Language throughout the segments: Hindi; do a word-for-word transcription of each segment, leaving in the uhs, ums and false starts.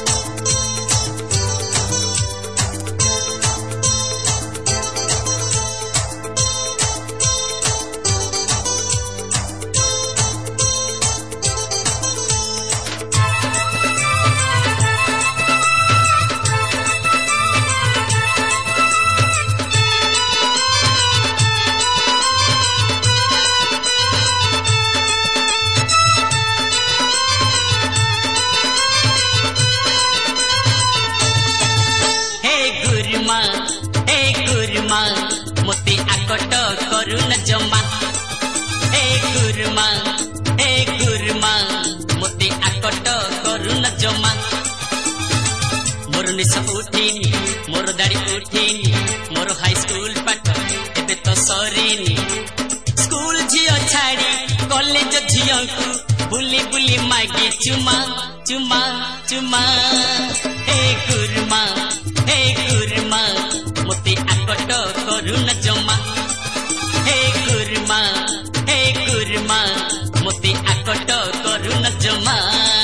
मोती आकट करू न जमा हे गुरुमा हे गुरुमा मोती आकट करू न जमा मोर निश उठिनी मोर दाढ़ी उठिनी मोर हाई स्कूल पाठ एबे तो सरीनी स्कूल झियो छाड़ी कॉलेज झियो को बुली बुली मागी चुमा चुमा चुमा हे गुरुमा हे गुरुमा मोती आकट करू न जमा हे गुरुमा हे गुरुमा मोती आकट करू न जमा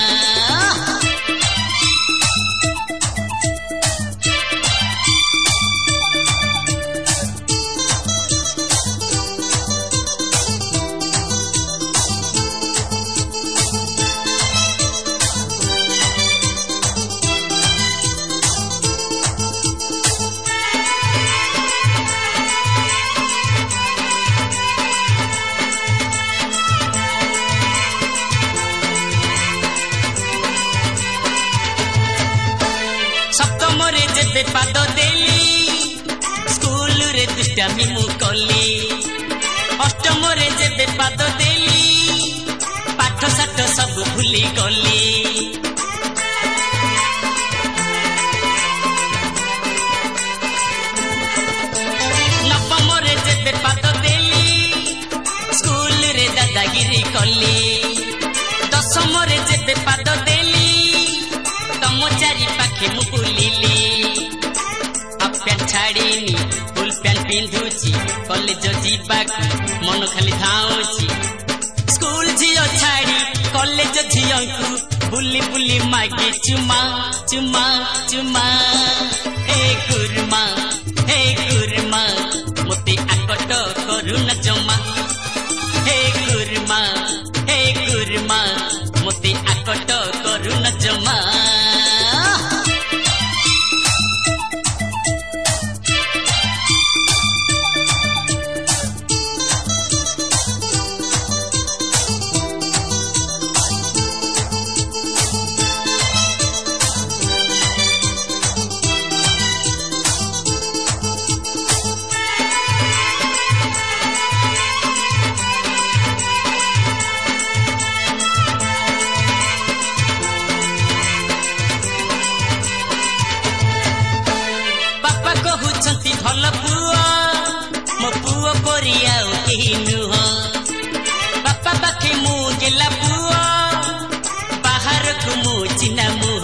सप्तमरे जेबे पाद देली स्कूल रे दुष्टामी मु कली अष्टमरे जेबे पाद देली पाठ साठ सब भूली गली नवमरे जेबे पाद देली स्कूल रे दादागिरी कली दशमरे जेबे पाद देली तम चारि पाखे मु बुलिली हाफ पैंट छाड़ीनी फुल पैंट पिंधुची कॉलेज जीवाकू मन खाली धाउची स्कूल झियो छाड़ी कॉलेज झियो को बुली बुली मागी चुमा चुमा चुमा हे गुरुमा हे गुरुमा मोती आकट करू न जमा हे गुरुमा हे गुरुमा मोती आकट करू न जमा भल पुआ मो पुआ परिया केही नुह बापा पाखे मु गेला पुआ बाहर को मु चिना मुह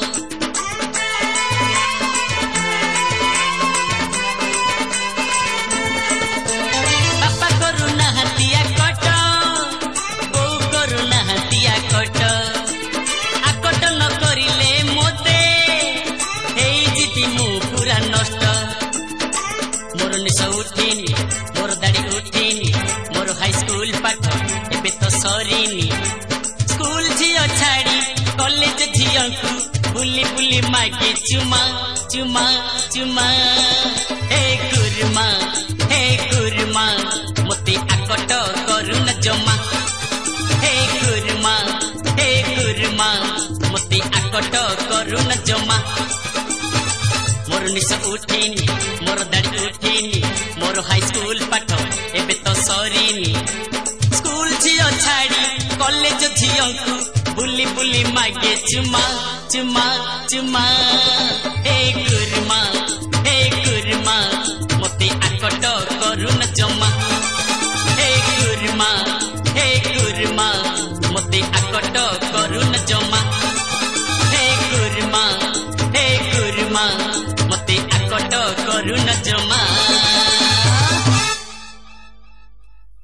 बापा करू ना हतिया कट बो करू ना हतिया कट आकट न करिले मोते हेई जिति मु पूरा नष्ट मोर निश उठिनी मोर दाढ़ी उठिनी मोर हाई स्कूल पाठ एबे तो सरीनी स्कूल झियो छाड़ी कॉलेज झियो को बुली बुली मागी चुमा चुमा चुमा हे गुरुमा हे गुरुमा मोती आकट करू न जमा हे गुरुमा हे गुरुमा मोती आकट करू न जमा मोर निश उठिनी मोर दाढ़ी उठिनी मोर हाई स्कूल पाठ एबे तो सरीनी स्कूल झियो छाड़ी कॉलेज झियो को बुली बुली मागे चुमा चुमा चुमा हे गुरुमा हे गुरुमा मोती आकट करू न जमा।